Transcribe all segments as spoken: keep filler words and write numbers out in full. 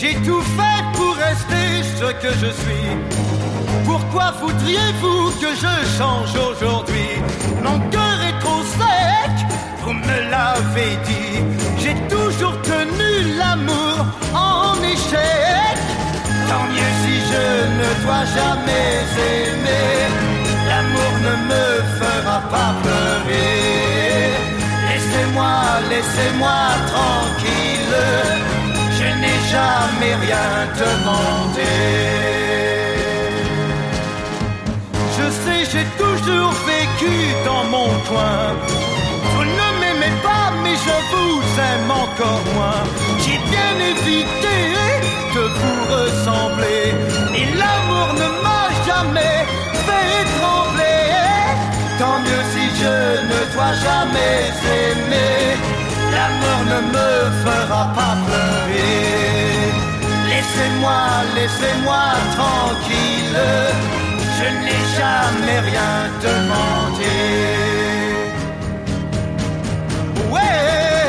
J'ai tout fait pour rester ce que je suis. Pourquoi voudriez-vous que je change aujourd'hui? Mon cœur est trop sec, vous me l'avez dit. J'ai toujours tenu l'amour en échec. Tant mieux si je ne dois jamais aimer. L'amour ne me fera pas pleurer. Laissez-moi, laissez-moi tranquille. Je n'ai jamais rien demandé. Je sais, j'ai toujours vécu dans mon coin. Vous ne m'aimez pas, mais je vous aime encore moins. J'ai bien évité de vous ressembler, et l'amour ne m'a jamais fait trembler. Tant mieux si je ne dois jamais aimer. L'amour ne me fera pas pleurer. Laissez-moi, laissez-moi tranquille. Je n'ai jamais rien demandé. Ouais.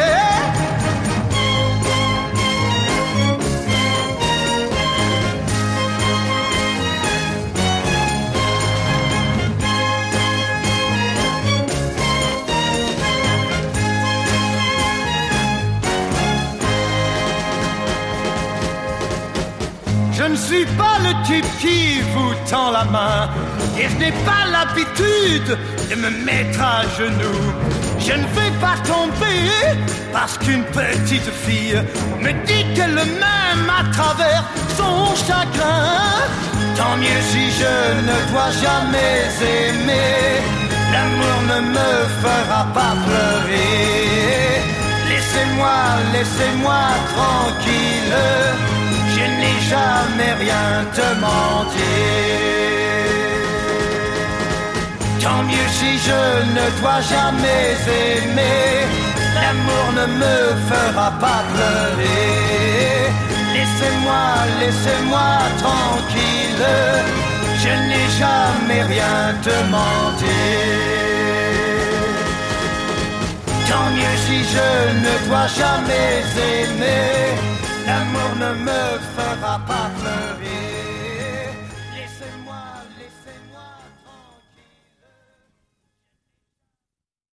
Je ne suis pas le type qui vous tend la main, et je n'ai pas l'habitude de me mettre à genoux. Je ne vais pas tomber parce qu'une petite fille me dit qu'elle m'aime à travers son chagrin. Tant mieux si je ne dois jamais aimer. L'amour ne me fera pas pleurer. Laissez-moi, laissez-moi tranquille. Je n'ai jamais rien demandé. Tant mieux si je ne dois jamais aimer. L'amour ne me fera pas pleurer. Laissez-moi, laissez-moi tranquille. Je n'ai jamais rien demandé. Tant mieux si je ne dois jamais aimer. L'amour ne me fera pas pleurer.